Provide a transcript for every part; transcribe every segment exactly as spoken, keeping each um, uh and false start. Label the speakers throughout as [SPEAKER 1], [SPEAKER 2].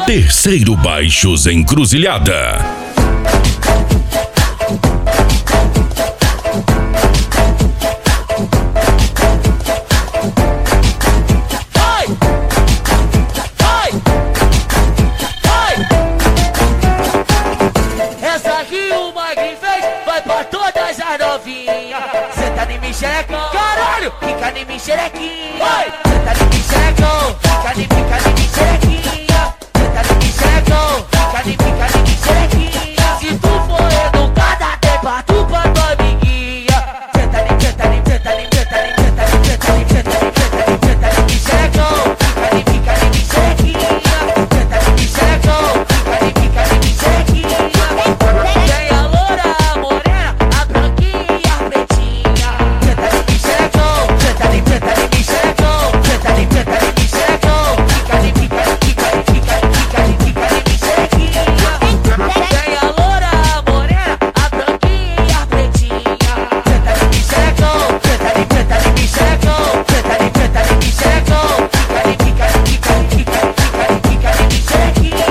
[SPEAKER 1] Terceiro Baixos Encruzilhada.
[SPEAKER 2] Essa aqui o Magrinho fez, vai pra todas as novinhas. Senta em mim, xerecão, caralho, fica em mim, xerequinha. Senta em mim, xerecão, fica em mim, fica em mim, xerequinha. Senta em mim, xerecão, fica em mim, fica em mim, xerequinha. Se tu for educada, tem pra tu pra tua amiguinha. Senta em mim, senta em mim, senta em mim, senta em mim, senta em mim, senta em mim, senta em mim, senta em mim, xerecão, fica em mim, fica em mim, xerequinha. Senta em mim, xerecão, fica em mim, fica em mim, xerequinha. Tem a loura, a morena, a branquinha e a pretinha. Senta em mim, xerecão, senta em mim, senta em mim, xerecão, senta em mim, senta em mim, xerecão, fica em mim, fica em mim, fica em mim, fica em mim, fica em mim, xerequinha. Tem a loura, a morena, a branquinha e a pretinha. Senta em mim, xerecão, senta em mim, senta em mim, xerecão, senta em mim, senta em mim, xerecão, fica em mim, fica em mim, fica em mim, fica em mim, fica em mim, xerequinha.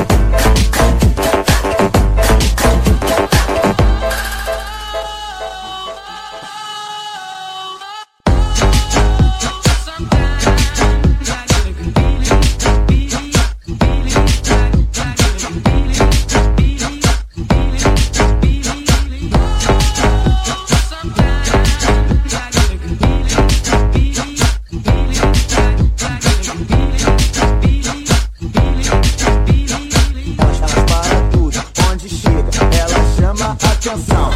[SPEAKER 3] Ela para tudo, onde chega, ela chama atenção.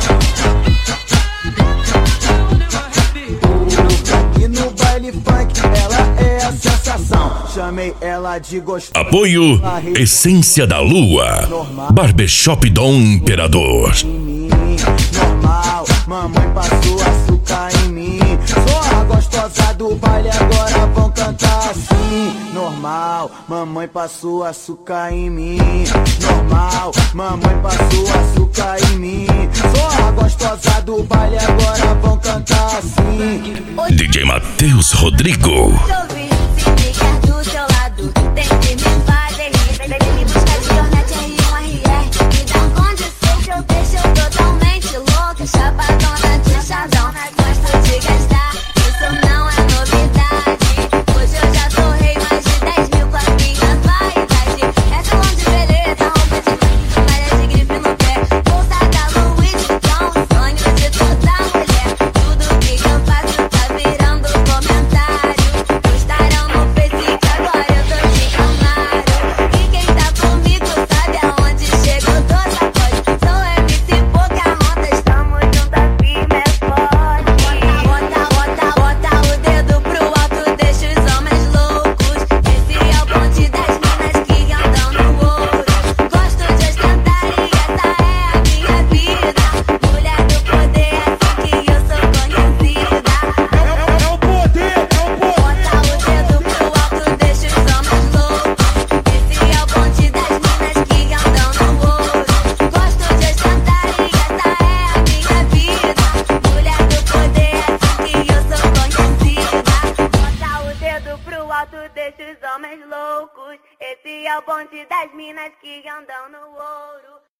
[SPEAKER 3] Aqui no baile funk, ela é a sensação. Chamei ela de gostosa.
[SPEAKER 1] Apoio Essência da Lua. Barbershop Dom Imperador.
[SPEAKER 3] Em mim, normal, mamãe passou açúcar em mim. Sou a gostosa do baile, agora vão cantar assim. Normal, mamãe passou açúcar em mim. Normal, mamãe passou açúcar em mim. Sou a gostosa do baile, agora vão cantar assim.
[SPEAKER 1] D J Matheus Rodrigo.
[SPEAKER 4] Ouvi, se me quer do seu lado, tem que me fazer rir. Vem me buscar de Hornet R um R R. Me dá um condição que eu deixo totalmente louca. Chapadona de chazão, gosto de gastar, isso não é novidade. Hoje eu já torrei mais de dez mil com a minha vaidade. É salão de beleza, roupa de grife, malha de grife no pé. Bolsa da Louis Vuitton, sonho de toda mulher. Tudo que eu faço tá virando comentário. Postarão no Face que agora eu tô de Camaro. E quem tá comigo sabe aonde chega, eu dou sacode. Sou M C Pocahontas, tamo junto, a firme é forte. Bota, bota, bota o dedo pro alto, deixa os homens loucos. Esse é o bonde das minas que andam no ouro. Gosto de ostentar e essa é a minha vida. Mulher do poder, assim que eu sou conhecida.
[SPEAKER 3] É o poder, é o poder.
[SPEAKER 4] Bota o dedo pro alto, deixa os homens loucos. Esse é o bonde das minas que andam no ouro. Gosto de ostentar e essa é a minha vida. Mulher do poder, assim que eu sou conhecida. Bota o dedo pro alto, deixa os homens loucos. Esse é o bonde das minas que andam no ouro.